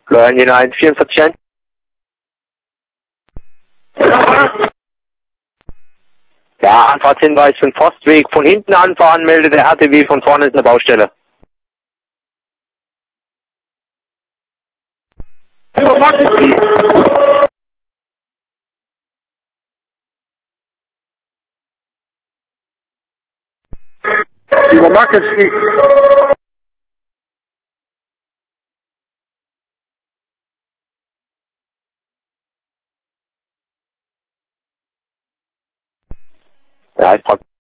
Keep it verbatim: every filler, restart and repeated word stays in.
Hören Sie eins vierundvierzig ein? Ja, Anfahrtshinweis für den Forstweg. Von hinten anfahren, meldet der R T W, von vorne ist eine Baustelle. Über Marketing. Über Marketing. Ja, ich frag